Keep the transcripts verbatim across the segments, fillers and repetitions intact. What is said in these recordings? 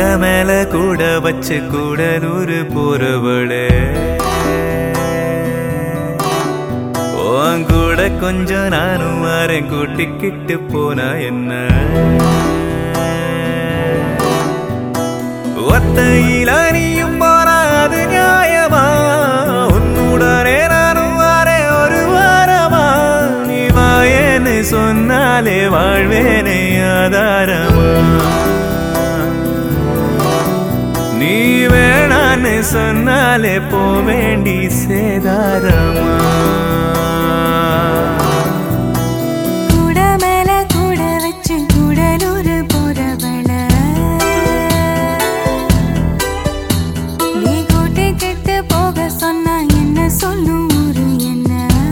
மேல கூட வச்சு கூடலூரு போறவளே உன் கூட கொஞ்சம் நானும் வரேன் கூட்டிக்கிட்டு போனா என்ன ஒத்தையில நீயும் போனா அது நியாயமா உன்னுடனே நானும் வரேன் ஒரு வாரமா நீ வாயேன்னு சொன்னாலே வாழ்வேனே ஆதாரமா நீ வேணான்னு சொன்னாலே போவேண்டி சேதாரமா கூட மேல கூட வச்சு கூடலூரு போறவள நீ கூட்டி கெட்டு போக சொன்னா என்ன சொல்லும் ஊரு என்ன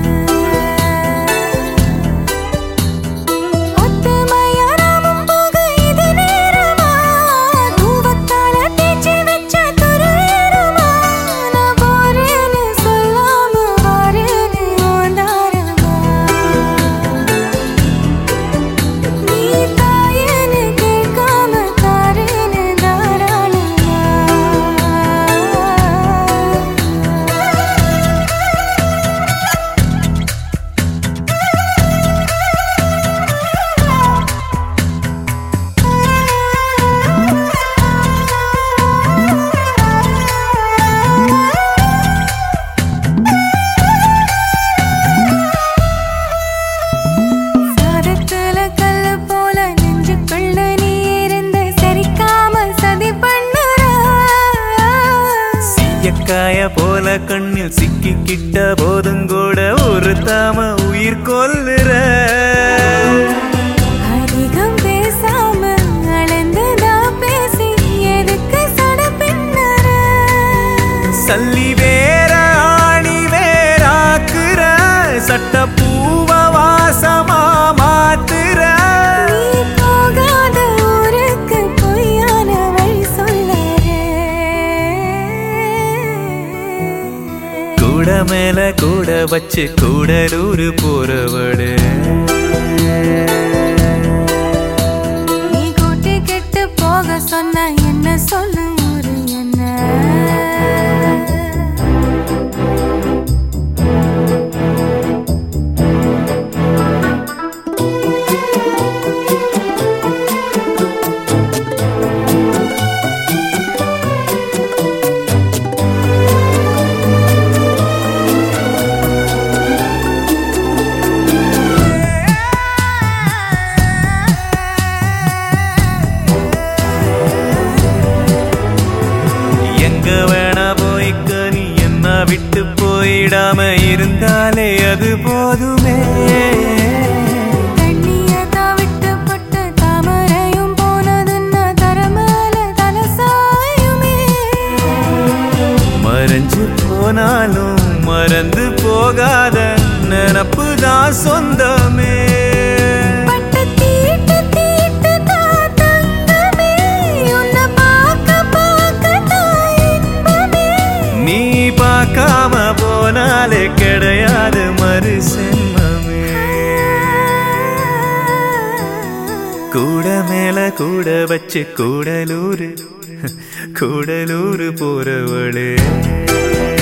ஒத்துமையா நாமும் போக இது நேரமா தூவத்தால தேய்ச்சி வச்ச துருவேறுமா நான் போறேன்னு சொல்லாம வாரேன்னு ஓந்தாரமா நீ தாயேன்னு கேட்காம தாரேன்னு தாராளமா சாதத்துல கல்லு போல நெஞ்சுக்குள்ள நீ இருந்து சரிக்காம சதி பண்ணுற சீயக்காய போல கண்ணில் சிக்கிக்கிட்ட போதும் கூட ஒரு தாம உயிர் கொல்லுற அதிகம் பேசாம அளந்துதான் பேசி எதுக்கு சட பின்னற சல்லி வேற ஆணி வேறாக்குற சட்ட பூவ வாசமா மாத்துற நீ போகாத ஊருக்கு பொய்யான வழி சொல்லறே கூட மேல கூட வச்சு கூடலூரு போறவளே நீ கூட்டி கெட்டு போக சொன்ன என்ன சொல்லும் ஊரு என்ன எங்க வேணா போய்க்க நீ என்ன விட்டு போயிடாம இருந்தாலே அது போதுமே தண்ணியதான் விட்டு பட்டு தாமரையும் போனதுன்னா தரமேல தலசாயுமே மறைஞ்சு போனாலும் மறந்து போகாத நினப்பு தான் சொந்தமே பட்டு தீட்டு தீட்டு தான் தங்கமே உன்னை பார்க்க பார்க்க தான் இன்பமே நீ பார்க்காம போனாலே கிடையாது மறு சென்மமே கூட மேல கூட வச்சு கூடலூரு கூடலூரு போறவளே